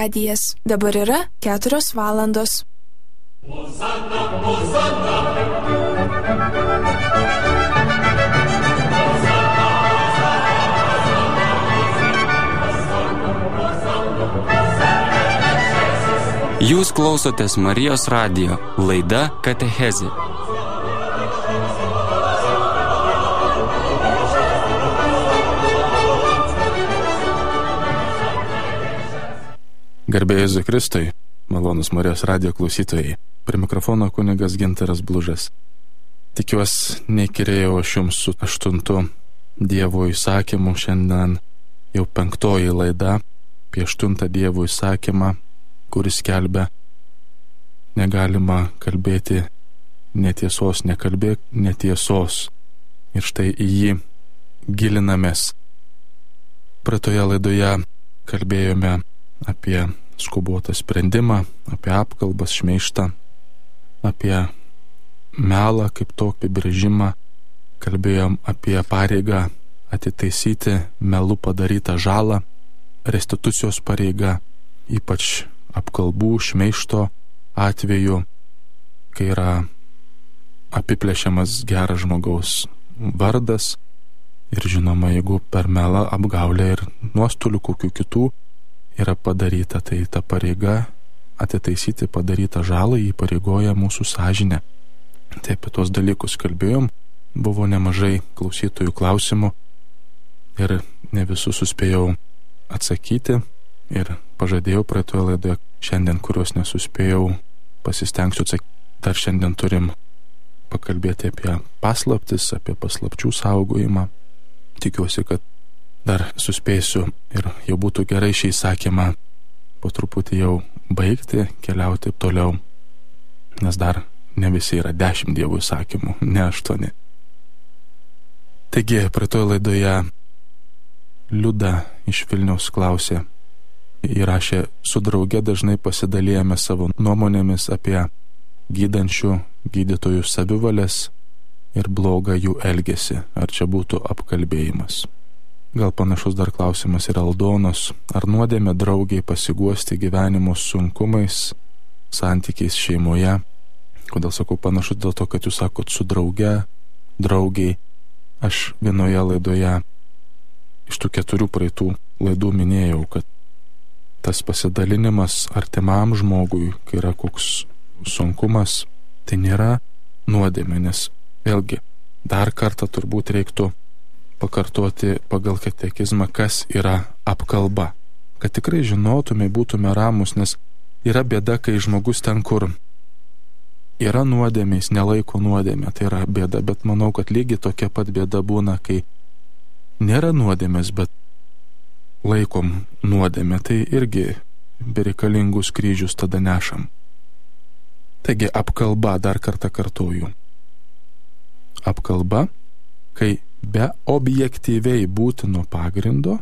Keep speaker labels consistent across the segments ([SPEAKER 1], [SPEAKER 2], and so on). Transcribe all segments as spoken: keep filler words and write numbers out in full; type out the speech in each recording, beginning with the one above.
[SPEAKER 1] radijas. Dabar yra keturios valandos.
[SPEAKER 2] Hosanna, Hosanna.
[SPEAKER 3] Jūs klausotės Marijos radijo, laida Katechezė.
[SPEAKER 4] Garbė Jėzui Kristui, malonus Marijos radijo klausytojai, prie mikrofono kunigas Gintaras Blužas. Tikiuosi, neįkyrėjau aš jums su aštuntu Dievo įsakymu, šiandien jau penktoji laida apie aštuntą Dievo įsakymą, kuris skelbia: negalima kalbėti netiesos, nekalbėk netiesos. Ir štai į jį gilinamės. Praeitoje laidoje kalbėjome apie skubotą sprendimą, apie apkalbas, šmeižtą, apie melą kaip tokį apibrėžimą. Kalbėjom apie pareigą atitaisyti melu padarytą žalą, restitucijos pareigą, ypač apkalbų, šmeižto atveju, kai yra apiplėšiamas geras žmogaus vardas ir, žinoma, jeigu per melą, apgaulę ir nuostolių kokių kitų yra padaryta, tai ta pareiga atitaisyti padarytą žalą įpareigoja mūsų sąžinę. Tai apie tos dalykus kalbėjom, buvo nemažai klausytojų klausimų ir ne visus suspėjau atsakyti ir pažadėjau praeitoje laidoje, šiandien, kurios nesuspėjau, pasistengsiu atsakyti. Dar šiandien turim pakalbėti apie paslaptis, apie paslapčių saugojimą. Tikiuosi, kad dar suspėsiu ir jau būtų gerai šį įsakymą po truputį jau baigti, keliauti toliau, nes dar ne visi yra dešimt Dievo įsakymų, ne aštuoni. Taigi, praeitoje laidoje Liuda iš Vilniaus klausė, įrašė: su drauge dažnai pasidalijame savo nuomonėmis apie gydančių gydytojų savivalės ir blogą jų elgesį. Ar čia būtų apkalbėjimas? Gal panašus dar klausimas yra Aldonos. Ar nuodėmė draugiai pasiguosti gyvenimo sunkumais, santykiais šeimoje? Kodėl sakau panašus? Dėl to, kad jūs sakot su drauge, draugiai. Aš vienoje laidoje iš tų keturių praeitų laidų minėjau, kad tas pasidalinimas artimam žmogui, kai yra koks sunkumas, tai nėra nuodėmė, nes vėlgi dar kartą turbūt reiktų pakartoti pagal katekizmą, kas yra apkalba. Kad tikrai žinotume, būtume ramus, nes yra bėda, kai žmogus ten, kur yra nuodėmė, jis nelaiko nuodėmė, tai yra bėda, bet manau, kad lygiai tokia pat bėda būna, kai nėra nuodėmės, bet laikom nuodėmė, tai irgi bereikalingus kryžius tada nešam. Taigi apkalba, dar kartą kartoju. Apkalba, kai be objektyviai būtino pagrindo,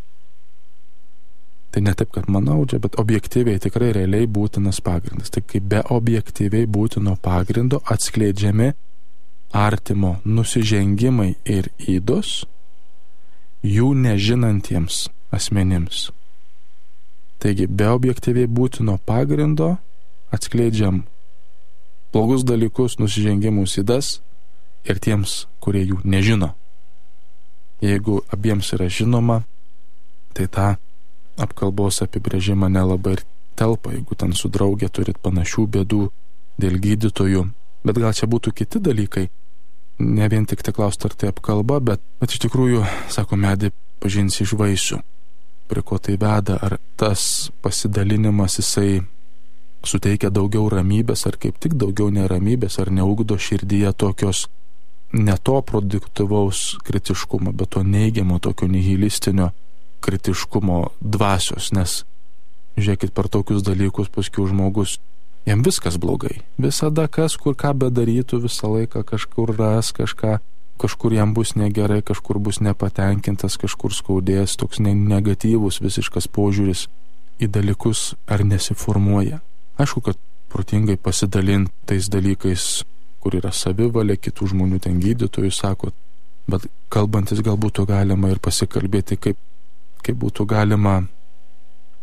[SPEAKER 4] tai ne taip, kad manau čia, bet objektyviai, tikrai realiai būtinas pagrindas. Tai kai be objektyviai būtino pagrindo atskleidžiami artimo nusižengimai ir ydos jų nežinantiems asmenims. Taigi be objektyviai būtino pagrindo atskleidžiam blogus dalykus, nusižengimus, ydas ir tiems, kurie jų nežino. Jeigu abiems yra žinoma, tai tą apkalbos apibrėžimą nelabai ir telpa, jeigu ten su draugė turit panašių bėdų dėl gydytojų. Bet gal čia būtų kiti dalykai, ne vien tik tai klausti, ar tai apkalba, bet, bet iš tikrųjų, sako, medį pažinsi iš vaisių. Prie ko tai veda, ar tas pasidalinimas jisai suteikia daugiau ramybės, ar kaip tik daugiau neramybės, ar neugdo širdyje tokios ne to produktyvaus kritiškumo, bet to neigiamo, tokio nihilistinio kritiškumo dvasios, nes žiūrėkit, per tokius dalykus paskui žmogus, jam viskas blogai. Visada kas, kur ką bedarytų, visą laiką kažkur ras kažką, kažkur jam bus negerai, kažkur bus nepatenkintas, kažkur skaudės, toks negatyvus visiškas požiūris į dalykus ar nesiformuoja. Aišku, kad protingai pasidalinti tais dalykais, kur yra savivalė, kitų žmonių ten gydytojų, sakot, bet kalbantis gal būtų galima ir pasikalbėti, kaip, kaip būtų galima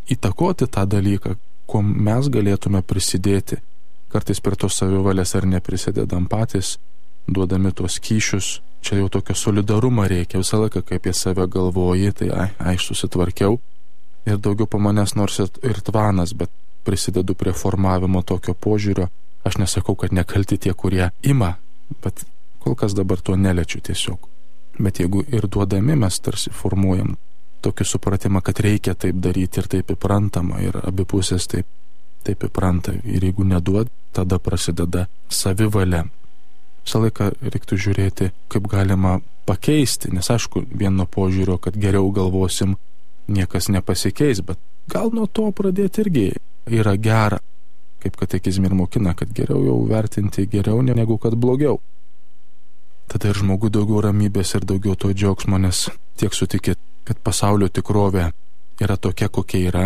[SPEAKER 4] įtakoti tą dalyką, kuo mes galėtume prisidėti. Kartais prie tos savivalės ar neprisidedam patys, duodami tuos kyšius. Čia jau tokio solidarumo reikia. Visą laiką, kai apie save galvoji, tai ai, aš susitvarkiau ir daugiau po manęs nors ir tvanas, bet prisidedu prie formavimo tokio požiūrio. Aš nesakau, kad nekalti tie, kurie ima, bet kol kas dabar to neliečiu tiesiog. Bet jeigu ir duodami, mes tarsi formuojam tokį supratimą, kad reikia taip daryti ir taip įprantama, ir abi pusės taip, taip įpranta. Ir jeigu neduod, tada prasideda savivalė. Visą laiką reiktų žiūrėti, kaip galima pakeisti, nes aišku, vieno požiūrio, kad geriau galvosim, niekas nepasikeis, bet gal nuo to pradėti irgi yra gera, kaip katekizme ir mokina, kad geriau jau vertinti geriau negu kad blogiau. Tada ir žmogui daugiau ramybės ir daugiau to džiaugsmo, nes tiek sutikit, kad pasaulio tikrovė yra tokia, kokia yra,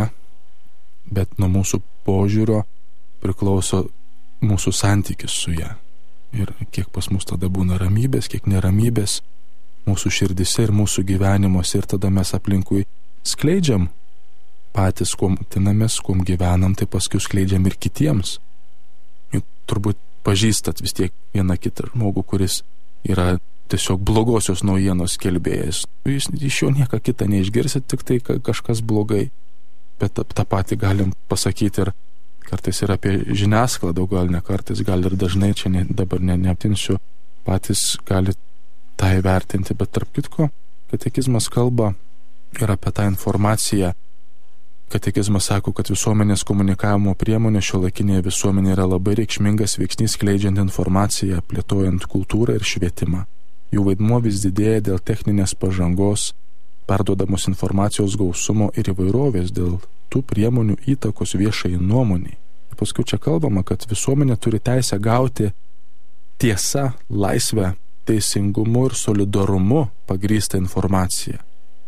[SPEAKER 4] bet nuo mūsų požiūrio priklauso mūsų santykis su ja. Ir kiek pas mus tada būna ramybės, kiek neramybės mūsų širdise ir mūsų gyvenimuose, ir tada mes aplinkui skleidžiam patys, kuom tinamės, kuom gyvenam, tai paskui skleidžiam ir kitiems. Juk turbūt pažįstat vis tiek vieną kitą žmogų, kuris yra tiesiog blogosios naujienos skelbėjas. Jūs iš jo nieką kitą neišgirsit, tik tai kažkas blogai. Bet tą patį galim pasakyti ir kartais ir apie žiniasklaidą, gal ne kartais, gal ir dažnai, čia ne, dabar ne, neaptinsiu, patys gali tą įvertinti, bet tarp kitko, katekizmas kalba ir apie tą informaciją. Katekizmas sako, kad visuomenės komunikavimo priemonė šiuolaikinėje visuomenėje yra labai reikšmingas veiksnys skleidžiant informaciją, plėtojant kultūrą ir švietimą. Jų vaidmuo vis didėja dėl techninės pažangos, perduodamos informacijos gausumo ir įvairovės, dėl tų priemonių įtakos viešai nuomoniai. Ir paskui čia kalbama, kad visuomenė turi teisę gauti tiesą, laisvę, teisingumu ir solidarumu pagrįstą informaciją.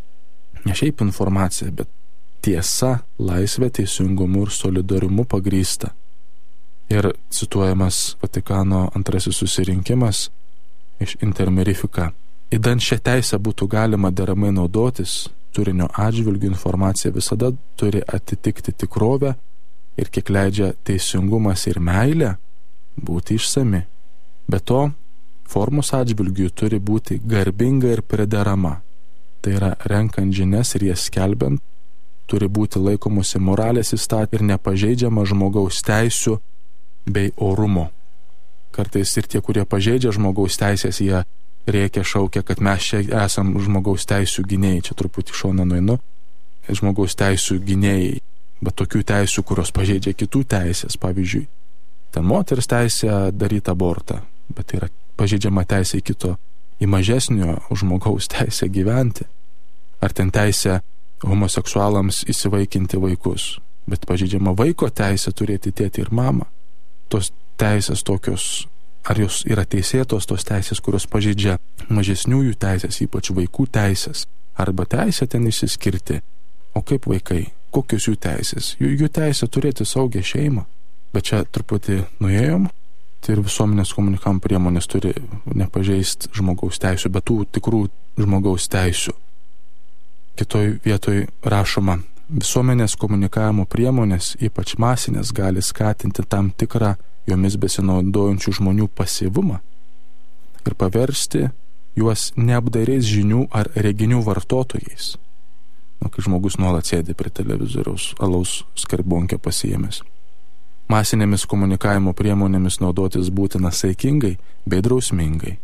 [SPEAKER 4] Ne šiaip informacija, bet tiesa, laisvė, teisingumu ir solidarumu pagrįsta. Ir cituojamas Vatikano antrasis susirinkimas iš Intermerifica. Įdant šią teisę būtų galima deramai naudotis, turinio atžvilgių informacija visada turi atitikti tikrovę ir kiek leidžia teisingumas ir meilė būti išsami. Be to, formos atžvilgių turi būti garbinga ir priderama. Tai yra, renkant žinias ir jas skelbiant, turi būti laikomusi moralės įstatymų ir nepažeidžiama žmogaus teisių bei orumo. Kartais ir tie, kurie pažeidžia žmogaus teisės, jie rėkia, šaukia, kad mes čia esam žmogaus teisių gynėjai. Čia truputį šoną nueinu. Žmogaus teisių gynėjai, bet tokių teisių, kurios pažeidžia kitų teisės. Pavyzdžiui, ten moters teisė daryti abortą, bet tai yra pažeidžiama teisė į kito, į mažesnio žmogaus teisę gyventi. Ar ten teisė homoseksualams įsivaikinti vaikus, bet pažeidžiama vaiko teisė turėti tėtį ir mamą. Tos teisės tokios, ar jos yra teisėtos, tos teisės, kurios pažeidžia mažesniųjų teisės, ypač vaikų teisės, arba teisė ten išsiskirti. O kaip vaikai? Kokios jų teisės? Jų, jų teisė turėti saugią šeimą. Bet čia truputį nuėjom, tai ir visuomenės komunikavimo priemonės turi nepažeisti žmogaus teisių, bet tų tikrų žmogaus teisių. Kitoj vietoj rašoma, visuomenės komunikavimo priemonės, ypač masinės, gali skatinti tam tikrą jomis besinaudojančių žmonių pasyvumą ir paversti juos neapdairiais žinių ar reginių vartotojais. Na, kai žmogus nuolat sėdi prie televizoriaus, alaus skarbonkę pasiėmęs. Masinėmis komunikavimo priemonėmis naudotis būtina saikingai bei drausmingai.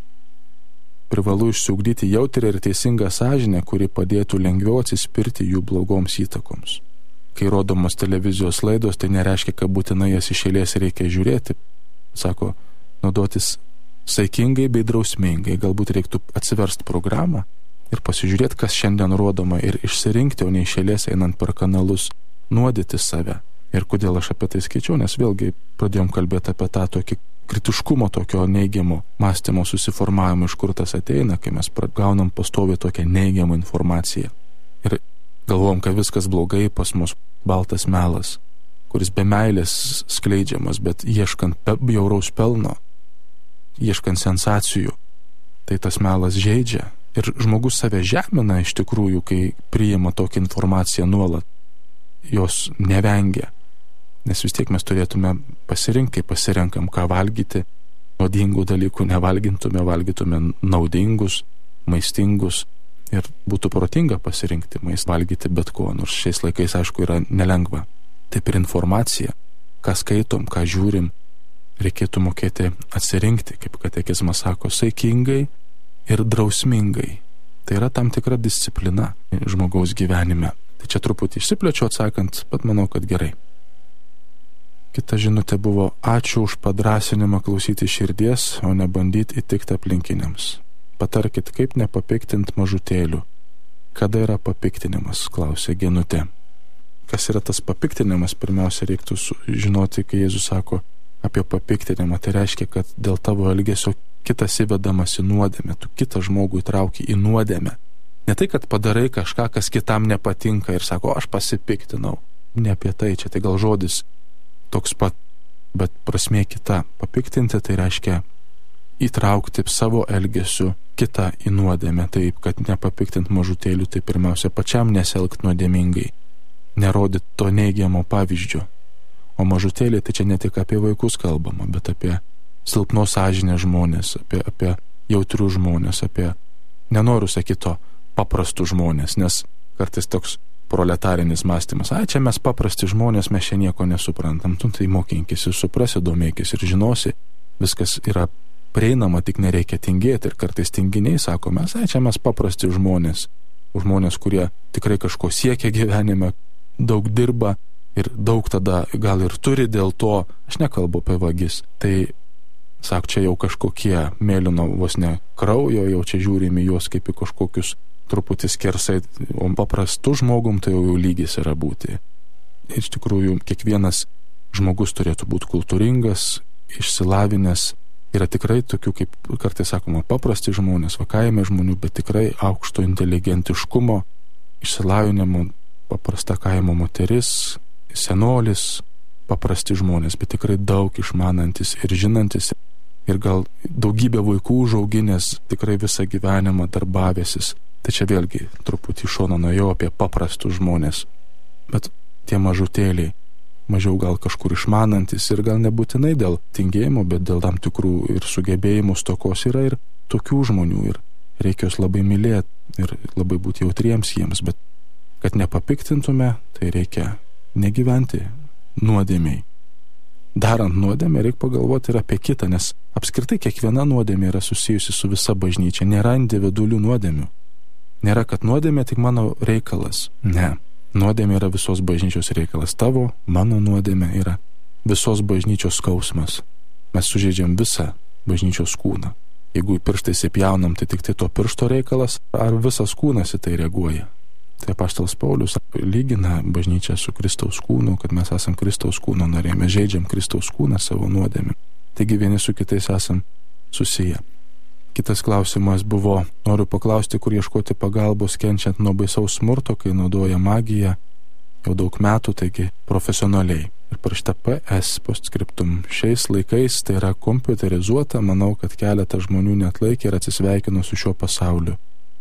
[SPEAKER 4] Privalu išsiugdyti jautrią ir teisingą sąžinę, kuri padėtų lengviau atsispirti jų blogoms įtakoms. Kai rodomos televizijos laidos, tai nereiškia, kad būtinai jas iš eilės reikia žiūrėti. Sako, naudotis saikingai bei drausmingai. Galbūt reiktų atsiversti programą ir pasižiūrėti, kas šiandien rodoma, ir išsirinkti, o ne iš eilės einant per kanalus, nuodyti save. Ir kodėl aš apie tai skaičiau, nes vėlgi pradėjom kalbėti apie tą tokį kritiškumo, tokio neigiamo mąstymo susiformavimo, iš kur tas ateina, kai mes gaunam pastoviai tokią neigiamą informaciją. Ir galvom, kad viskas blogai pas mus, baltas melas, kuris be meilės skleidžiamas, bet ieškant bjauraus pelno, ieškant sensacijų, tai tas melas žeidžia. Ir žmogus save žemina iš tikrųjų, kai priima tokią informaciją nuolat. jos nevengia. Nes vis tiek mes turėtume pasirinkti, kaip pasirenkam, ką valgyti, nuodingų dalykų nevalgintume, valgytume naudingus, maistingus ir būtų protinga pasirinkti maistą, valgyti bet ko, nors šiais laikais, aišku, yra nelengva. Taip ir informacija, ką skaitom, ką žiūrim, reikėtų mokėti atsirinkti, kaip katekizmas sako, saikingai ir drausmingai. Tai yra tam tikra disciplina žmogaus gyvenime. Tai čia truputį išsiplečiu atsakant, bet manau, kad gerai. Kita žinutė buvo: ačiū už padrasinimą klausyti širdies, o ne bandyti įtikti aplinkiniams. Patarkit, kaip nepapiktint mažutėlių. Kada yra papiktinimas, klausė Genutė. Kas yra tas papiktinimas, pirmiausia reiktų žinoti, kai Jėzus sako apie papiktinimą. Tai reiškia, kad dėl tavo elgesio kitas įvedamas į nuodėmę, tu kitą žmogų įtrauki į nuodėmę. Ne tai, kad padarai kažką, kas kitam nepatinka ir sako, aš pasipiktinau. Ne apie tai, čia tai gal žodis toks pat, bet prasmė kita. Papiktinti tai reiškia įtraukti savo elgesiu kitą į nuodėmę, taip, kad nepapiktint mažutėlių, tai pirmiausia pačiam nesielgt nuodėmingai, nerodyti to neigiamo pavyzdžio. O mažutėliai tai čia ne tik apie vaikus kalbama, bet apie silpnos sąžinės žmonės, apie, apie jautrių žmonės, apie, nenoriu sakyti to, paprastų žmonės, nes kartais toks proletarinis mąstymas, ai čia mes paprasti žmonės, mes čia nieko nesuprantam, tu tai mokinkis ir suprasi, domėkis ir žinosi, viskas yra prieinama, tik nereikia tingėti. Ir kartais tinginiai sako, mes, ai čia mes paprasti žmonės, žmonės, kurie tikrai kažko siekia gyvenime, daug dirba ir daug tada gal ir turi dėl to, aš nekalbu apie vagis, tai sak, čia jau kažkokie mėlyno vos ne kraujo, jau čia žiūrime juos kaip į kažkokius truputį skersai, o paprastų žmogum tai jau lygis yra būti. Ir iš tikrųjų kiekvienas žmogus turėtų būti kultūringas, išsilavinęs. Yra tikrai tokių, kaip kartais sakoma, paprasti žmonės, vakaime žmonių, bet tikrai aukšto inteligentiškumo, išsilavinimo, paprasta kaimo moteris, senolis, paprasti žmonės, bet tikrai daug išmanantis ir žinantis. Ir gal daugybė vaikų užauginęs, tikrai visą gyvenimą darbavęsis. Tai čia vėlgi truputį iš šono nuėjau apie paprastus žmonės. Bet tie mažutėliai, mažiau gal kažkur išmanantis ir gal nebūtinai dėl tingėjimo, bet dėl tam tikrų ir sugebėjimų stokos yra ir tokių žmonių. Ir reikia juos labai mylėti ir labai būti jautriems jiems. Bet kad nepapiktintume, tai reikia negyventi nuodėmiai. Darant nuodėmę reikia pagalvoti ir apie kitą, nes apskritai kiekviena nuodėmė yra susijusi su visa bažnyčia. Nėra individualių nuodėmių. Nėra, kad nuodėmė tik mano reikalas. Ne. Nuodėmė yra visos bažnyčios reikalas. Tavo, mano nuodėmė yra visos bažnyčios skausmas. Mes sužeidžiam visą bažnyčios kūną. Jeigu pirštai įsipjaunam, tai tik tai to piršto reikalas, ar visas kūnas į tai reaguoja. Tai apaštalas Paulius lygina bažnyčią su Kristaus kūnu, kad mes esam Kristaus kūno nariai, mes žaidžiam Kristaus kūną savo nuodėmę. Taigi vieni su kitais esam susiję. Kitas klausimas buvo, noriu paklausti, kur ieškoti pagalbos kenčiant nuo baisaus smurto, kai naudoja magiją jau daug metų, taigi profesionaliai. Ir parašyta P S postscriptum. Šiais laikais tai yra kompiuterizuota, manau, kad keletas žmonių neatlaikė ir atsisveikino su šiuo pasauliu.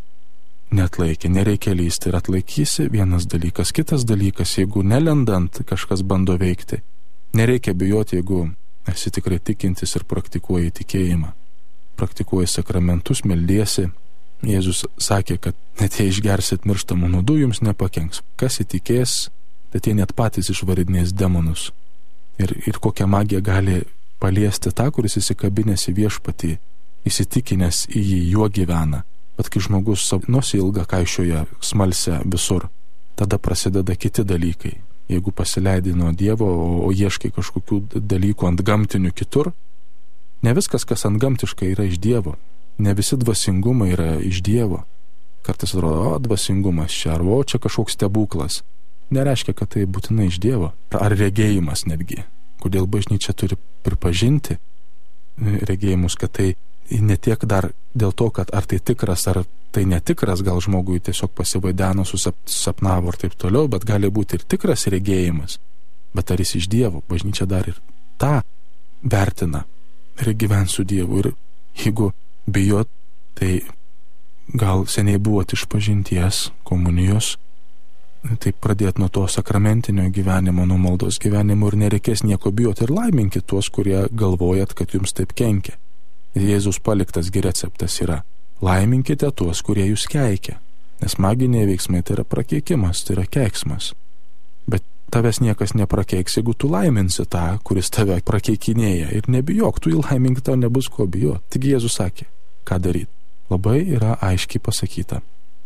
[SPEAKER 4] Neatlaikė, nereikia lysti ir atlaikysi vienas dalykas. Kitas dalykas, jeigu nelendant kažkas bando veikti, nereikia bijoti, jeigu esi tikrai tikintis ir praktikuoji tikėjimą. Praktikuoji sakramentus, meldiesi. Jėzus sakė, kad net jei išgersit mirštamų nuodų, jums nepakenks. Kas įtikės, tai tie net patys išvarinės demonus. Ir, ir kokią magiją gali paliesti tą, kuris įsikabinės į viešpatį, įsitikinęs į jį, juo gyvena. Bet kai žmogus nosį ilgą kaišioja smalsia visur, tada prasideda kiti dalykai. Jeigu pasileidai nuo Dievo, o, o ieškai kažkokių dalykų ant gamtinių kitur, ne viskas, kas ant gamtiškai, yra iš Dievo. Ne visi dvasingumai yra iš Dievo. Kartais atrodo, o dvasingumas čia, ar o čia kažkoks stebuklas. Nereiškia, kad tai būtinai iš Dievo. Ar regėjimas netgi. Kodėl bažnyčia turi pripažinti regėjimus, kad tai ne tiek dar dėl to, kad ar tai tikras, ar tai netikras, gal žmogui tiesiog pasivaideno, susapnavo ir taip toliau, bet gali būti ir tikras regėjimas. Bet ar jis iš Dievo? Bažnyčia dar ir tą vertina. Ir gyvent su Dievu. Ir jeigu bijot, tai gal seniai buvot iš pažinties, komunijos, taip pradėti nuo to sakramentinio gyvenimo, nuo maldos gyvenimo ir nereikės nieko bijoti ir laiminkit tuos, kurie galvojat, kad jums taip kenkia. Jėzus paliktas gi receptas yra: laiminkite tuos, kurie jūs keikia. Nes maginiai veiksmai tai yra prakeikimas, tai yra keiksmas. Bet tavęs niekas neprakeiks, jeigu tu laiminsi tą, kuris tave prakeikinėja. Ir nebijok, tu įlaimink, tau nebus ko bijoti. Taigi Jėzus sakė, ką daryti. Labai yra aiškiai pasakyta.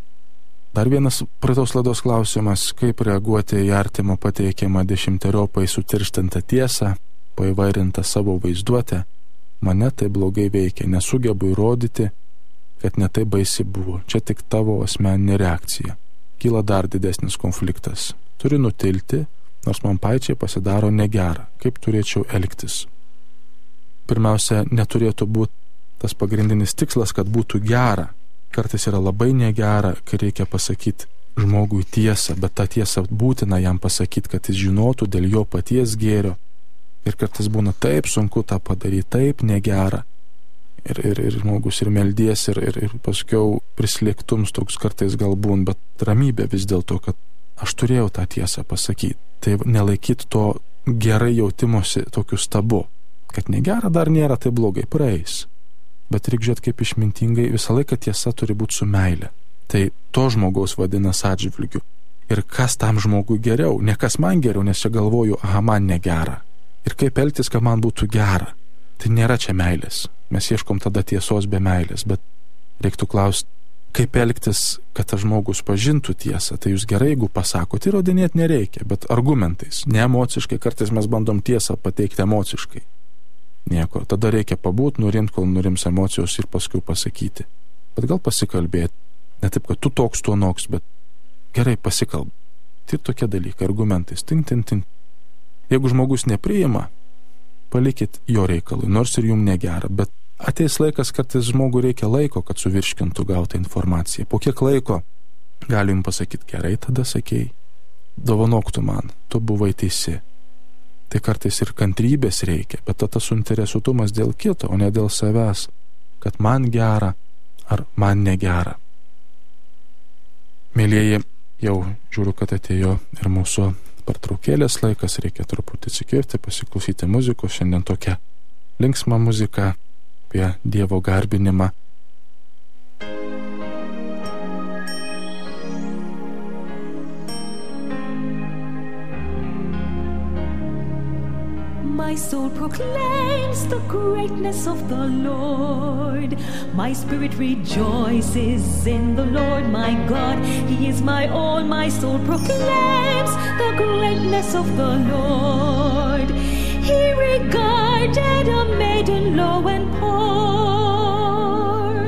[SPEAKER 4] Dar vienas praeitos laidos klausimas: kaip reaguoti į artimo pateikiamą dešimteriopai sutirštintą tiesą, paįvairintą savo vaizduotę. Mane tai blogai veikia, nesugebu įrodyti, kad netai baisi buvo. Čia tik tavo asmeninė reakcija. Kyla dar didesnis konfliktas. Turiu nutilti, nors man pačiai pasidaro negera. Kaip turėčiau elgtis? Pirmiausia, neturėtų būti tas pagrindinis tikslas, kad būtų gera. Kartais yra labai negera, kai reikia pasakyti žmogui tiesą, bet tą tiesą būtina jam pasakyti, kad jis žinotų dėl jo paties gėrio. Ir kartais būna taip sunku tą padaryti, taip negera. Ir, ir, ir žmogus ir meldies, ir, ir, ir paskiau prislėgtums toks kartais galbūt, bet ramybė vis dėlto, kad aš turėjau tą tiesą pasakyti. Tai nelaikyti to gerai jautimosi tokiu stabu, kad negera dar nėra, tai blogai, praeis. Bet reikia žiūrėti, kaip išmintingai, visą laiką tiesa turi būti su meile. Tai to žmogaus vadinas atžvilgiu. Ir kas tam žmogui geriau, ne kas man geriau, nes čia galvoju, aha, man negera. Ir kaip elgtis, kad man būtų gera. Tai nėra čia meilės. Mes ieškom tada tiesos be meilės, bet reiktų klausti, kaip elgtis, kad tas žmogus pažintų tiesą. Tai jūs gerai, jeigu pasakote, įrodinėti nereikia, bet argumentais, ne emociškai. Kartais mes bandom tiesą pateikti emociškai. Nieko. Tada reikia pabūti, nurimti, kol nurims emocijos ir paskui pasakyti. Bet gal pasikalbėti. Ne taip, kad tu toks, tuo noks, bet gerai pasikalb. Tai tokie dalykai, argumentais. Tin, tin, tin. Jeigu žmogus nepriima, palikit jo reikalui, nors ir jums negera, bet ateis laikas, kartais žmogui reikia laiko, kad suvirškintų gautą informaciją. Po kiek laiko gali jums pasakyti, gerai, tada sakei, dovanok tu man, tu buvai teisi. Tai kartais ir kantrybės reikia, bet tada suinteresuotumas dėl kito, o ne dėl savęs, kad man gera ar man negera. Mėlyjeji, jau žiūriu, kad atėjo ir mūsų pertraukėlės laikas, reikia truputį atsikirti, pasiklausyti muzikos. Šiandien tokia linksma muzika apie Dievo garbinimą.
[SPEAKER 5] My soul proclaims the greatness of the Lord. My spirit rejoices in the Lord my God. He is my all. My soul proclaims the greatness of the Lord. He regarded a maiden low and poor.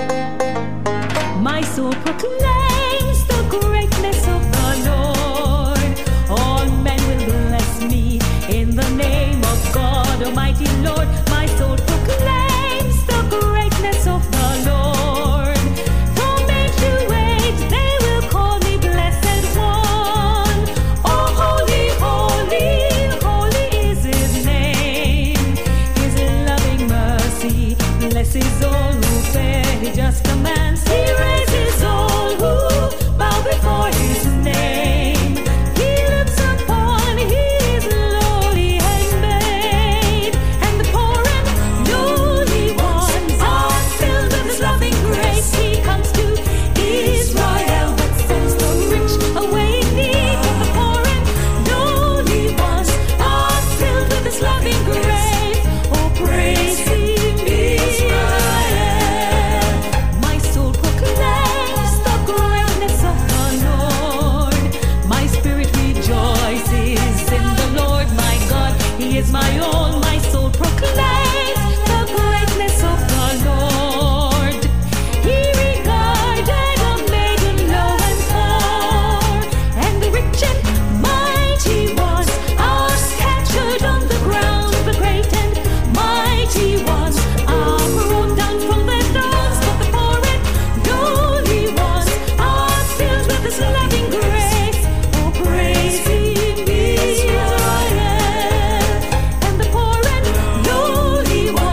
[SPEAKER 5] My soul proclaims the greatness of the Lord. All men will bless me in the name of God, Almighty Lord. My soul proclaims the greatness of the Lord. From age to age they will call me blessed one. Oh, holy, holy, holy is His name. His loving mercy blesses all who fear His just commands. He raises all who bow before His name. He looks upon His lowly handmaid, and the poor and lowly ones are filled with His loving grace. He comes to Israel, but sends the rich away in need. But the poor and lowly ones are filled with His loving grace. Oh, praise Him, Israel. My soul proclaims the greatness of the Lord. My spirit rejoices in the Lord my God. He is my all. My soul proclaims the greatness of the Lord. He regarded a maiden low and poor, and the rich and mighty ones are scattered on the ground. The great and mighty ones are thrown down from their thrones, but the poor and lowly ones are filled with His loving grace. Oh, praise Him, Israel. And the poor and lowly ones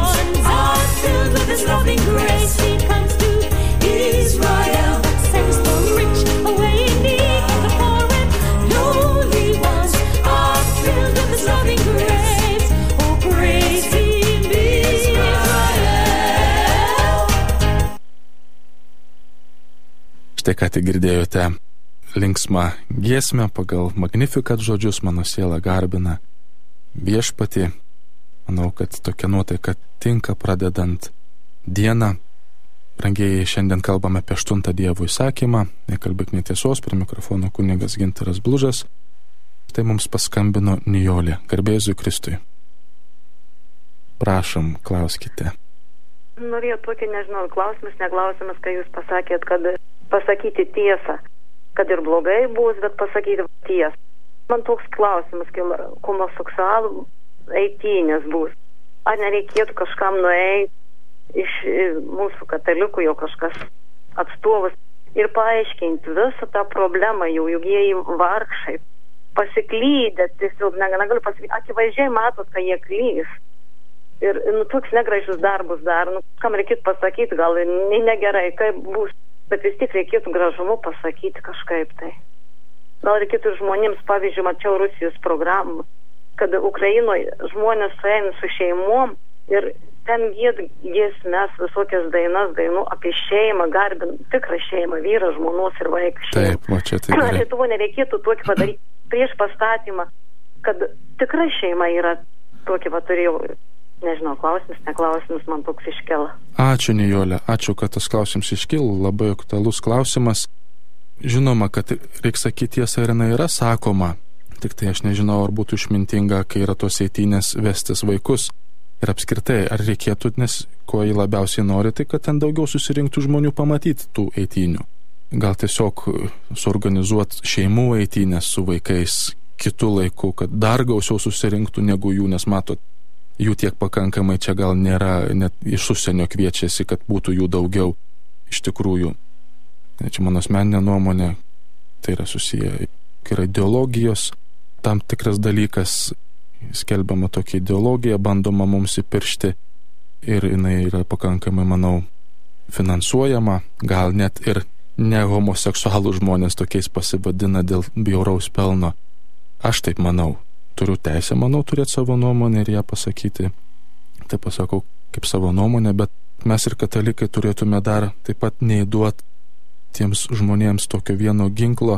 [SPEAKER 4] Štai ką tik girdėjote linksmą giesmę pagal Magnificat žodžius, mano siela garbina viešpatį. Manau, kad tokia nuotaika tinka pradedant dieną. Brangieji, šiandien kalbame apie aštuntą Dievo įsakymą, nekalbėk netiesos, prie mikrofono kunigas Gintaras Blužas. Tai mums paskambino Nijolė. Garbėsiu Kristui. Prašom, klauskite.
[SPEAKER 6] Norėjau tokį, nežinau, klausimas, neklausimas, kai jūs pasakėt, kad pasakyti tiesą, kad ir blogai bus, bet pasakyti tiesą. Man toks klausimas, kilo, homoseksualų eitynės bus. Ar nereikėtų kažkam nueiti iš mūsų katalikų, jau kažkas atstovas, ir paaiškinti visą tą problemą, jau juk jie vargšai, pasiklydę, tiesiog negaliu pasakyti, akivaizdžiai matot, kad jie klys. Ir nu, toks negražius darbus daro, nu, kam reikėtų pasakyti, gal ne, negerai, kaip bus, bet vis tik reikėtų gražumu pasakyti kažkaip tai. Gal reikėtų žmonėms, pavyzdžiui, mačiau Rusijos programą, kad Ukrainoje žmonės sueina su šeimom ir ten gied giesmes, visokias dainas, dainų apie šeimą, garbin, tikrą šeimą, vyrą, žmonos ir vaiką šeimą.
[SPEAKER 4] Taip, va čia tai gerai.
[SPEAKER 6] Lietuvo nereikėtų tokį padaryti prieš pastatymą, kad tikra šeima yra tokį, va turėjau, nežinau, klausimus, neklausimus man toks iškela.
[SPEAKER 4] Ačiū, Nijolė, ačiū, kad tas klausimas iškilo, labai aktualus klausimas. Žinoma, kad reikia sakyti tiesą ir jinai yra sakoma, tik tai aš nežinau, ar būtų išmintinga, kai yra tos eitynės vestis vaikus. Ir apskritai, ar reikėtų, nes ko jį labiausiai nori, tai kad ten daugiau susirinktų žmonių pamatyti tų eitynių. Gal tiesiog suorganizuoti šeimų eitynės su vaikais kitų laikų, kad dar gausiau susirinktų negu jų, nes matot, jų tiek pakankamai čia gal nėra, net iš užsienio kviečiasi, kad būtų jų daugiau iš tikrųjų. Čia mano asmeninė nuomonė, tai yra susiję, kai yra ideologijos, tam tikras dalykas, skelbiama tokia ideologija, bandoma mums įpiršti ir jinai yra pakankamai, manau, finansuojama, gal net ir ne homoseksualų žmonės tokiais pasivadina dėl bjauraus pelno. Aš taip manau, turiu teisę, manau, turėti savo nuomonę ir ją pasakyti. Tai pasakau kaip savo nuomonę, bet mes ir katalikai turėtume dar taip pat neįduoti tiems žmonėms tokio vieno ginklo,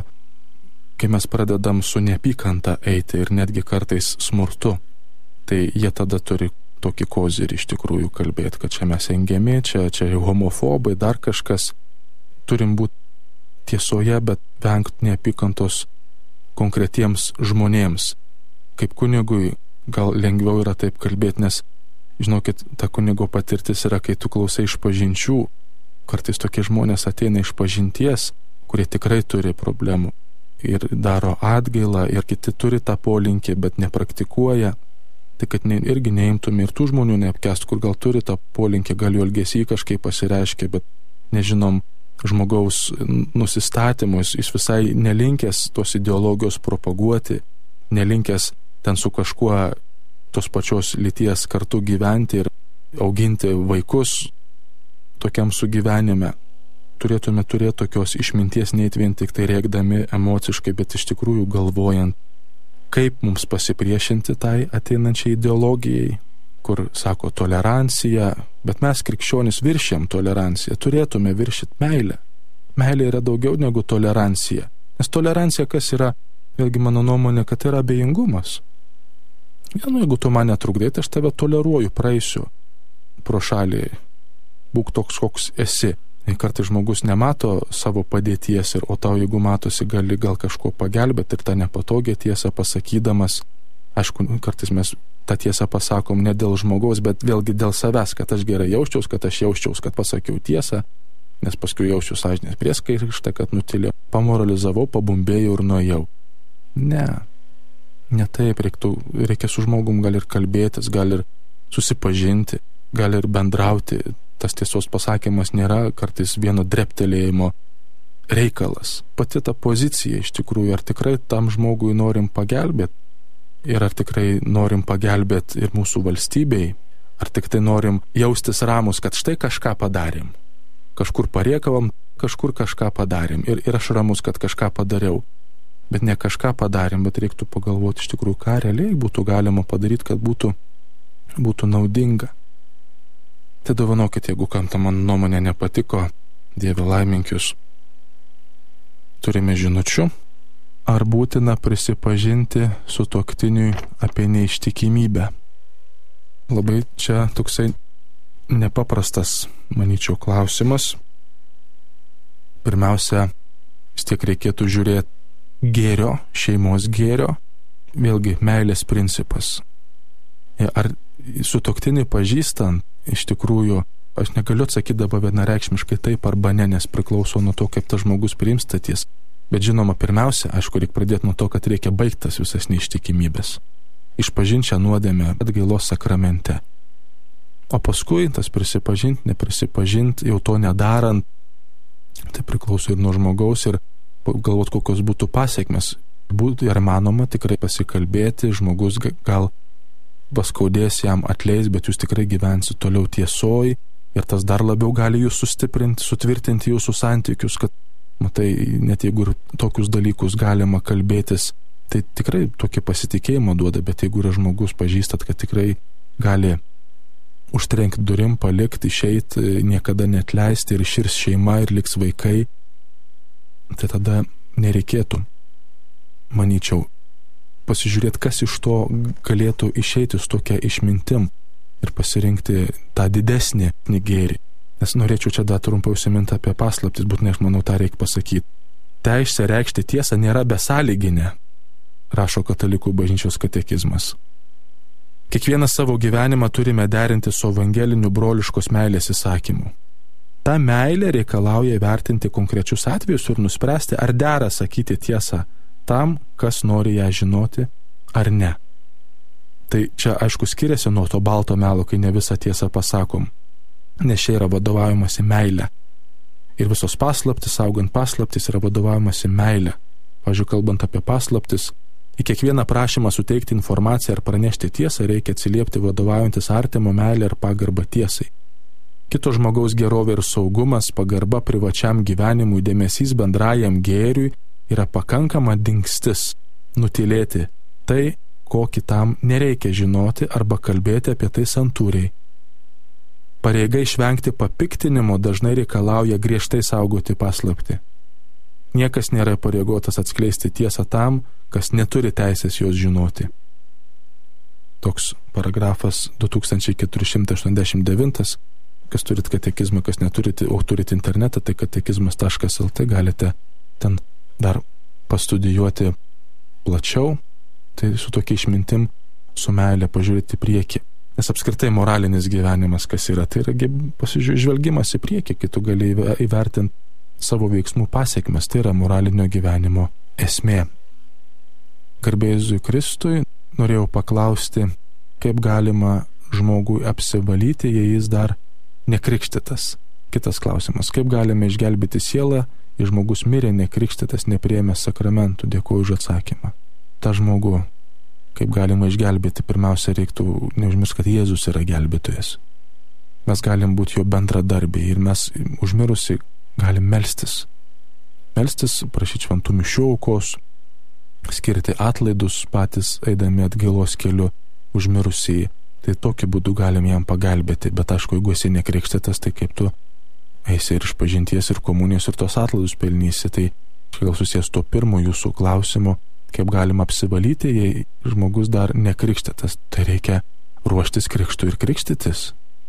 [SPEAKER 4] kai mes pradedam su neapykanta eiti ir netgi kartais smurtu, tai jie tada turi tokį kozirį iš tikrųjų kalbėti, kad čia mes engiami, čia, čia homofobai, dar kažkas. Turim būti tiesoje, bet vengti neapykantos konkretiems žmonėms. Kaip kunigui gal lengviau yra taip kalbėti, nes, žinokit, ta kunigo patirtis yra, kai tu klausai iš pažinčių, kartais tokie žmonės ateina iš pažinties, kurie tikrai turi problemų ir daro atgailą, ir kiti turi tą polinkį, bet nepraktikuoja. Tai kad ne, irgi neimtum ir tų žmonių neapkest, kur gal turi tą polinkį, gal jų elgesį kažkaip pasireiškia, bet nežinom žmogaus nusistatymus, jis visai nelinkęs tos ideologijos propaguoti, nelinkęs ten su kažkuo tos pačios lyties kartu gyventi ir auginti vaikus tokiam sugyvenime. Turėtume turėti tokios išminties, ne vien tik tai rėkdami emociškai, bet iš tikrųjų galvojant, kaip mums pasipriešinti tai ateinančiai ideologijai, kur sako tolerancija, bet mes krikščionys viršėm toleranciją, turėtume viršyti meilę. Meilė yra daugiau negu tolerancija. Nes tolerancija kas yra, vėlgi mano nuomonė, kad yra abejingumas. Ja, nu, jeigu tu mane trukdai, tai aš tave toleruoju, praeisiu pro šalį, būk toks, koks esi. Kartais žmogus nemato savo padėties, ir, o tau, jeigu matosi, gali gal kažko pagelbėti ir tą nepatogią tiesą pasakydamas. Aišku, kartais mes tą tiesą pasakom ne dėl žmogaus, bet vėlgi dėl savęs, kad aš gerai jausčiaus, kad aš jausčiaus, kad pasakiau tiesą, nes paskui jaučiu sąžinės prieskaištą, kad nutilėjau, pamoralizavau, pabumbėjau ir nuėjau. Ne, ne taip, reiktų, reikia su žmogum gal ir kalbėtis, gal ir susipažinti, gal ir bendrauti. Tas tiesos pasakymas nėra kartais vieno dreptelėjimo reikalas. Pati ta pozicija iš tikrųjų, ar tikrai tam žmogui norim pagelbėti, ir ar tikrai norim pagelbėti ir mūsų valstybei, ar tik tai norim jaustis ramus, kad štai kažką padarėm. Kažkur pariekavom, kažkur kažką padarėm. Ir, ir aš ramus, kad kažką padariau. Bet ne kažką padarėm, bet reiktų pagalvoti iš tikrųjų, ką realiai būtų galima padaryti, kad būtų, būtų naudinga. Tai dovanokit, jeigu kam ta mano nuomonė nepatiko, Dieve laimink jūs. Turime žinučių. Ar būtina prisipažinti sutuoktiniui apie neištikimybę? Labai čia toksai nepaprastas, manyčiau, klausimas. Pirmiausia, vis tiek reikėtų žiūrėti gėrio, šeimos gėrio, vėlgi meilės principas. Ar sutuoktinį pažįstant, iš tikrųjų, aš negaliu atsakyti dabar vienareikšmiškai taip arba ne, nes priklauso nuo to, kaip tas žmogus priims statys. Bet žinoma, pirmiausia, aišku, reikia pradėti nuo to, kad reikia baigtas visas neištikimybės. Išpažinti šią nuodėmę atgailos sakramente. O paskui tas prisipažinti, neprisipažinti, jau to nedarant, tai priklauso ir nuo žmogaus ir galvot, kokios būtų pasiekmes. Būtų ir manoma tikrai pasikalbėti, žmogus gal paskaudės jam atleis, bet jūs tikrai gyvensit toliau tiesoj ir tas dar labiau gali jūs sustiprinti, sutvirtinti jūsų santykius, kad matai, net jeigu ir tokius dalykus galima kalbėtis, tai tikrai tokį pasitikėjimą duoda, bet jeigu yra žmogus pažįstat, kad tikrai gali užtrenkti durim, palikti, išeiti, niekada netleisti ir iširs šeima ir liks vaikai, tai tada nereikėtų, manyčiau, pasižiūrėti, kas iš to galėtų išeiti su tokia išmintim ir pasirinkti tą didesnį gėrį. Nes norėčiau čia dar trumpai užsiminti apie paslaptis, būtinai aš manau tą reikia pasakyti. Teisė reikšti tiesą nėra besąlyginė, rašo Katalikų bažnyčios katekizmas. Kiekvieną savo gyvenimą turime derinti su evangeliniu broliškos meilės įsakymu. Ta meilė reikalauja vertinti konkrečius atvejus ir nuspręsti, ar dera sakyti tiesą tam, kas nori ją žinoti, ar ne. Tai čia aišku skiriasi nuo to balto melo, kai ne visą tiesą pasakom. Nes čia yra vadovaujamasi meilė. Ir visos paslaptis, saugant paslaptis, yra vadovaujamasi meilė. Pavyzdžiui, kalbant apie paslaptis, į kiekvieną prašymą suteikti informaciją ar pranešti tiesą reikia atsiliepti vadovaujantis artimo meilė ir pagarba tiesai. Kito žmogaus gerovė ir saugumas, pagarba privačiam gyvenimui, dėmesys bendrajam gėriui yra pakankama dingstis nutylėti tai, ko kitam nereikia žinoti arba kalbėti apie tai santūriai. Pareiga išvengti papiktinimo dažnai reikalauja griežtai saugoti paslaptį. Niekas nėra pareigotas atskleisti tiesą tam, kas neturi teisės jos žinoti. Toks paragrafas du tūkstančiai keturi šimtai aštuoniasdešimt devyni, kas turit katekizmą, kas neturite, o turit internetą, tai katekizmas taškas el tė, galite ten dar pastudijuoti plačiau, tai su tokia išmintim, su meilė pažiūrėti prieki. Nes apskritai moralinis gyvenimas, kas yra, tai yra pasižvelgimas į priekį, kai tu gali įvertinti savo veiksmų pasiekmes, tai yra moralinio gyvenimo esmė. Garbė Jėzui Kristui, norėjau paklausti, kaip galima žmogui apsivalyti, jei jis dar nekrikštytas. Kitas klausimas, kaip galime išgelbėti sielą, jei žmogus mirė nekrikštytas, nepriėmęs sakramentų. Dėkuoju už atsakymą. Ta žmogų kaip galima išgelbėti, pirmiausia reiktų neužmiršti, kad Jėzus yra gelbėtojas. Mes galim būti jo bendradarbiai ir mes užmirusi galim melstis. Melstis, prašyti šventų mišių aukos, skirti atlaidus patys eidami atgailos keliu užmirusiai. Tai tokiu būdu galim jam pagelbėti, bet aišku, jeigu esi nekrikštytas, tai kaip tu eisi ir išpažinties ir komunijos ir tos atlaidus pelnysi, tai gal susijęs tuo pirmo jūsų klausimu, kaip galima apsivalyti, jei žmogus dar nekrikštytas. Tai reikia ruoštis krikštui ir krikštytis.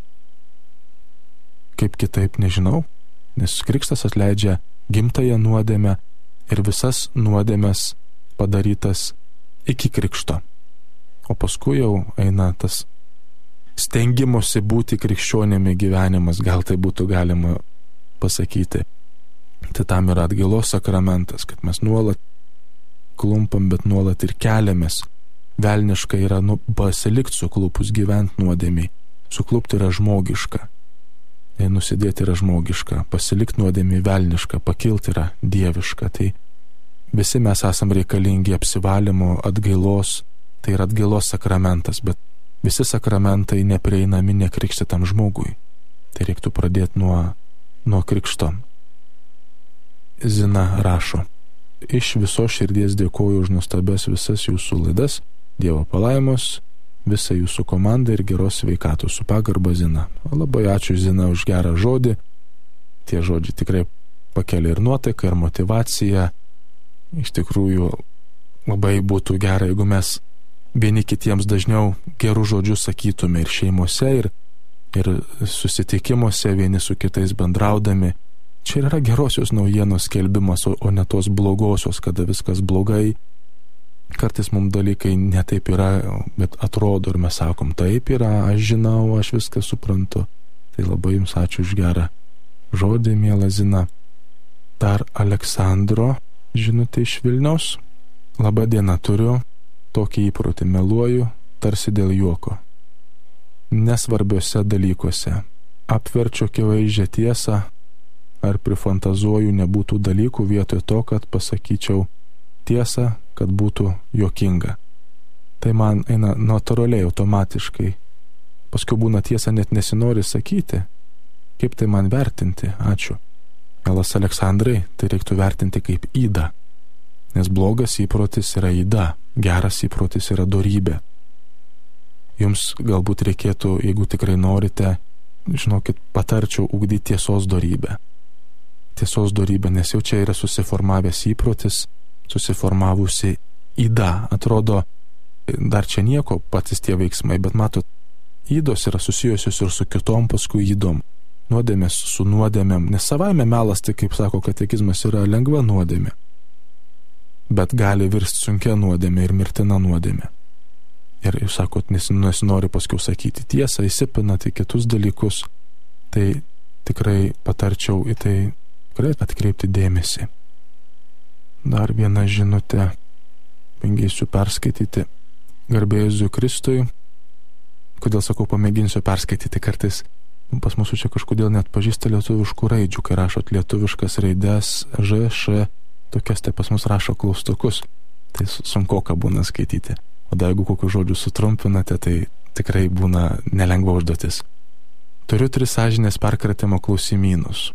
[SPEAKER 4] Kaip kitaip, nežinau, nes krikštas atleidžia gimtąją nuodėmę ir visas nuodėmės padarytas iki krikšto. O paskui jau eina tas stengimosi būti krikščionimi gyvenimas, gal tai būtų galima pasakyti. Tai tam yra atgailos sakramentas, kad mes nuolat klumpam, bet nuolat ir keliamės. Velniška yra nu, pasilikti suklupus, gyventi nuodėmiai. Suklupti yra žmogiška. Nusidėti yra žmogiška. Pasilikti nuodėmiai velniška. Pakilti yra dieviška. Tai visi mes esam reikalingi apsivalymo, atgailos. Tai yra atgailos sakramentas, bet visi sakramentai neprieinami nekrikštytam žmogui. Tai reiktų pradėti nuo, nuo krikšto. Zina rašo: iš viso širdies dėkoju už nuostabias visas jūsų laidas, Dievo palaimos, visą jūsų komandą ir geros sveikatos. Su pagarba, Zina. Labai ačiū, Zina, už gerą žodį. Tie žodžiai tikrai pakelia ir nuotaiką, ir motivaciją, iš tikrųjų labai būtų gerai, jeigu mes vieni kitiems dažniau gerų žodžių sakytume ir šeimose, ir, ir susitikimuose, vieni su kitais bendraudami. Čia yra gerosios naujienos skelbimas, o, o ne tos blogosios, kada viskas blogai. Kartais mums dalykai netaip yra, bet atrodo ir mes sakom, taip yra, aš žinau, aš viską suprantu. Tai labai jums ačiū už gerą žodį, miela Zina. Dar Aleksandro žinutė iš Vilniaus. Labą dieną, turiu tokį įprotį, meluoju, tarsi dėl juoko. Nesvarbiuose dalykuose. Apverčiu akivaizdžią tiesą ar prifantazuoju nebūtų dalykų vietoj to, kad pasakyčiau tiesą, kad būtų juokinga. Tai man eina natūraliai, automatiškai. Paskui būna tiesa, net nesinori sakyti. Kaip tai man vertinti? Ačiū. Mielas Aleksandrai, tai reiktų vertinti kaip ydą. Nes blogas įprotis yra yda, geras įprotis yra dorybė. Jums galbūt reikėtų, jeigu tikrai norite, žinokit, patarčiau ugdyti tiesos dorybę. Tiesos dorybę, nes jau čia yra susiformavęs įprotis, susiformavusi yda. Atrodo, dar čia nieko patys tie veiksmai, bet matot, ydos yra susijusios ir su kitom paskui ydom. Nuodėmės su nuodėmėm, nes savaime melas, tai kaip sako katekizmas, yra lengva nuodėmė, bet gali virsti sunkia nuodėmė ir mirtina nuodėmė. Ir jūs sakot, nesinori paskui sakyti tiesą, įsipinat į kitus dalykus, tai tikrai patarčiau į tai tikrai atkreipti dėmesį. Dar viena žinutė, pamėginsiu perskaityti. Garbė Jėzui Kristui. Kodėl sakau, pamėginsiu perskaityti, kartais pas mūsų čia kažkodėl net pažįsta lietuviškų raidžių, kai rašot lietuviškas raides, ž, š, tokias tai pas mus rašo klaustukus, tai sunkoka būna skaityti. O da, jeigu kokius žodžius sutrumpinate, tai tikrai būna nelengva užduotis. Turiu tris sąžinės perkratimo klausimynus.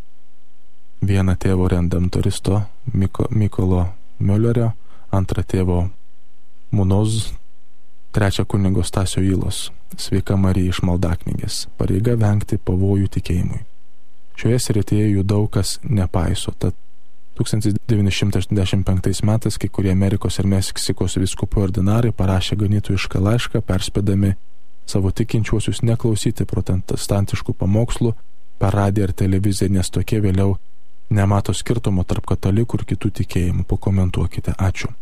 [SPEAKER 4] Vieną tėvo redemptoristo Myko, Mykolo Müllerio, antrą tėvo Munoz, trečią kunigo Stasio Ylos. Sveika Marija iš Maldaknygės. Pareiga vengti pavojų tikėjimui. Šioje srityje jų daug kas nepaiso. Tad tūkstantis devyni šimtai aštuoniasdešimt penktais metais kai kurie Amerikos ir Meksikos vyskupai ordinarai parašė ganytojišką laišką, perspėdami savo tikinčiuosius neklausyti protestantiškų pamokslų per radiją ir televiziją, nes tokie vėliau nemato skirtumo tarp katalikų ir kitų tikėjimų. Pakomentuokite. Ačiū.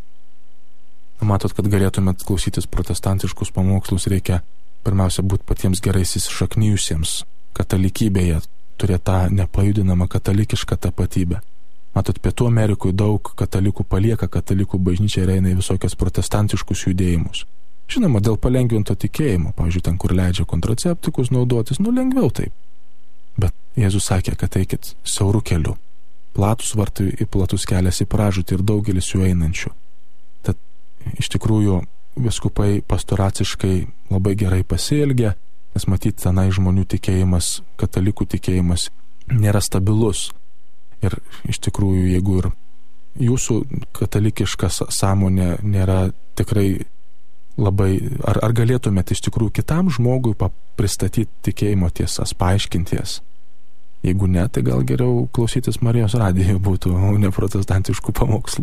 [SPEAKER 4] Matot, kad galėtumėt klausytis protestantiškus pamokslus, reikia pirmiausia būti patiems gerai įsišaknijusiems katalikybėje, turėti tą nepajudinamą katalikišką tapatybę. Matot, Pietų Amerikoje daug katalikų palieka katalikų bažnyčią ir eina į visokias protestantiškus judėjimus. Žinoma, dėl palengvinto tikėjimo, pavyzdžiui, ten, kur leidžia kontraceptikus naudotis, nu lengviau taip. Bet Jėzus sakė, kad eikit siaurų kelių. Platus vartai į platus kelias į pražūtį ir daugelis jų einančių. Tad iš tikrųjų viskupai pastoraciškai labai gerai pasielgia, nes matyti tenai žmonių tikėjimas, katalikų tikėjimas nėra stabilus. Ir iš tikrųjų, jeigu ir jūsų katalikiška sąmonė nėra tikrai labai, ar, ar galėtumėte iš tikrųjų kitam žmogui pristatyti tikėjimo tiesas, paaiškinties? Jeigu ne, tai gal geriau klausytis Marijos radijo būtų, o ne protestantiškų pamokslų.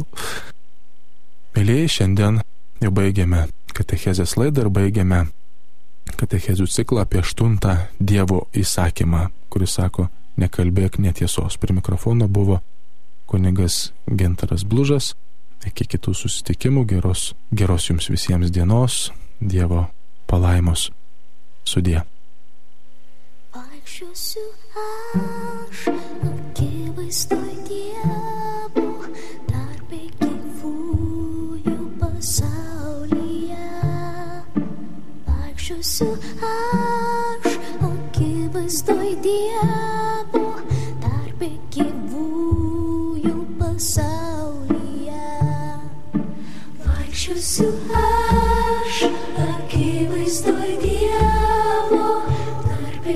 [SPEAKER 4] Mėlyjei, šiandien jau baigėme katechezės laidą ir baigėme katechezių ciklą apie aštuntą Dievo įsakymą, kuris sako, nekalbėk netiesos. Prie mikrofono buvo kunigas Gintaras Blužas. Iki kitų susitikimų, geros, geros jums visiems dienos, Dievo palaimos. Sudie.
[SPEAKER 7] Vaikščiosiu aš akivaizdoj Dievo, tarp gyvųjų pasaulyje. Vaikščiosiu aš akivaizdoj Dievo, tarp gyvųjų pasaulyje. Vaikščiosiu aš akivaizdoj Dievo, tarp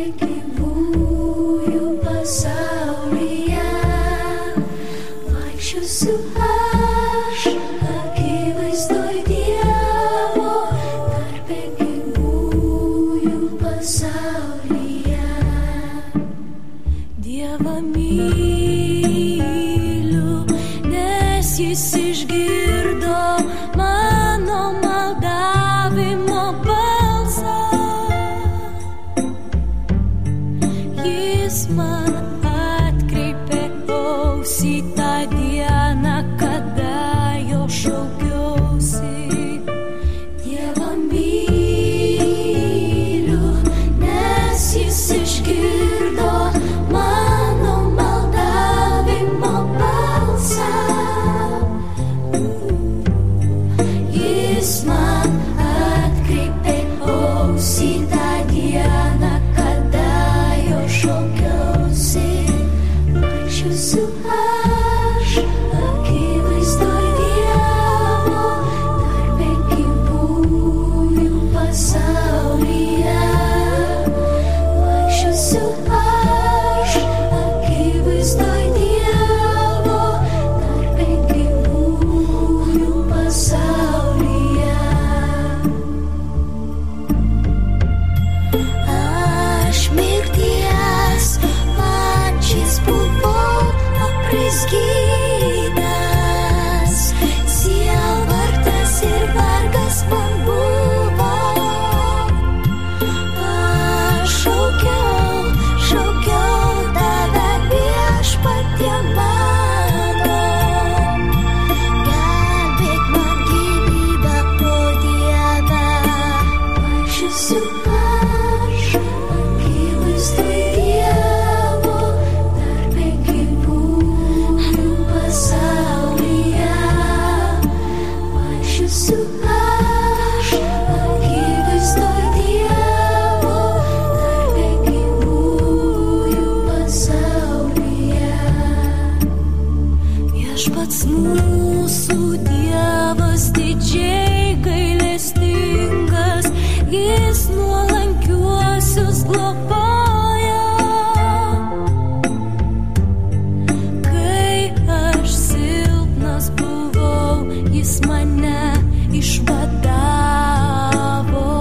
[SPEAKER 7] gyvųjų pasaulyje. Vaikščiosiu aš akivaizdoj Dievo, tarp gyvųjų pasaulyje.
[SPEAKER 5] Jis man atkreipė ausį tą dieną, kada jo šaukiausi.
[SPEAKER 7] Dievą myliu, nes jis išgirdo mano maldavimo balsą. Jis man atkreipė ausį tą dieną, kada jo šaukiausi. Vaikščiosiu aš akivaizdoj Dievo, tarp gyvųjų pasaulyje. Vaikščiosiu aš akivaizdoj Dievo, tarp gyvųjų pasaulyje. Aš mirties pančiais buvau apraizgytas, sielvartas ir vargas man buvo. Aš šaukiau, šaukiau tave viešpatie mano. Gelbėk man gyvybę, o Dieve. Vaikščiosiu aš akivaizdoj Dievo, tarp gyvųjų pasaulyje. Vaikščiosiu aš akivaizdoj Dievo, tarp gyvųjų pasaulyje. Viešpats mūsų Dievas didžiai gailestingas, jis nuolankiuosius globoja. Kai aš silpnas buvau, jis mane išvadavo.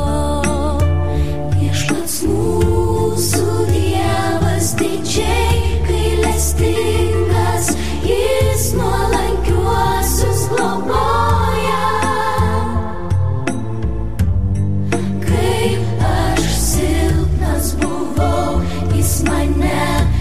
[SPEAKER 7] Viešpats mūsų Dievas didžiai gailestingas, jis nuolankiuosius globoja. Kai aš silpnas buvau, jis mane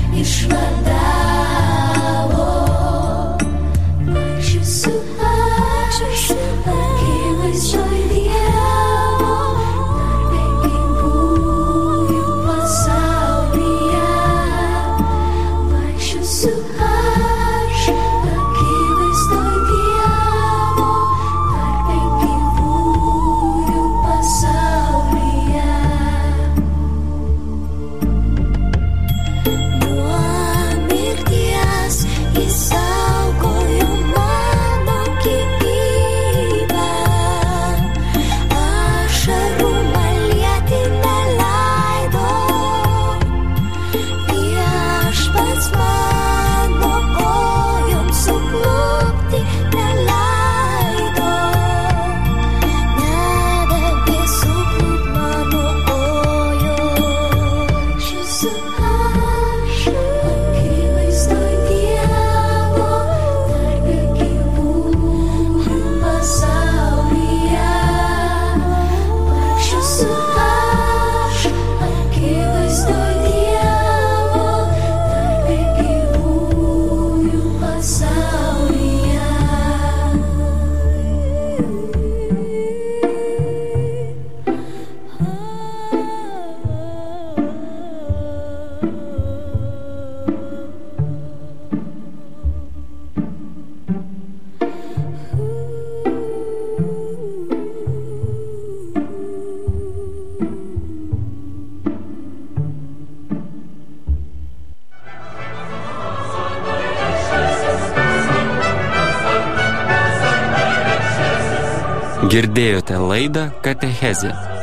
[SPEAKER 7] išvadavo. Vaikščiosiu aš akivaizdoj Dievo, tarp gyvųjų pasaulyje. Vaikščiosiu aš akivaizdoj Dievo, tarp gyvųjų pasaulyje. Nuo mirties jis saugojo mano gyvybę. Ašarų man lieti neleido. Viešpats mano kojoms suklupti neleido. Nedavė suklupt mano kojoms. Vaikščiosiu aš akivaizdoj Dievo, tarp gyvųjų pasaulyje. Vaikščiosiu aš akivaizdoj Dievo, tarp gyvųjų pasaulyje.
[SPEAKER 3] Girdėjote laidą Katechezė.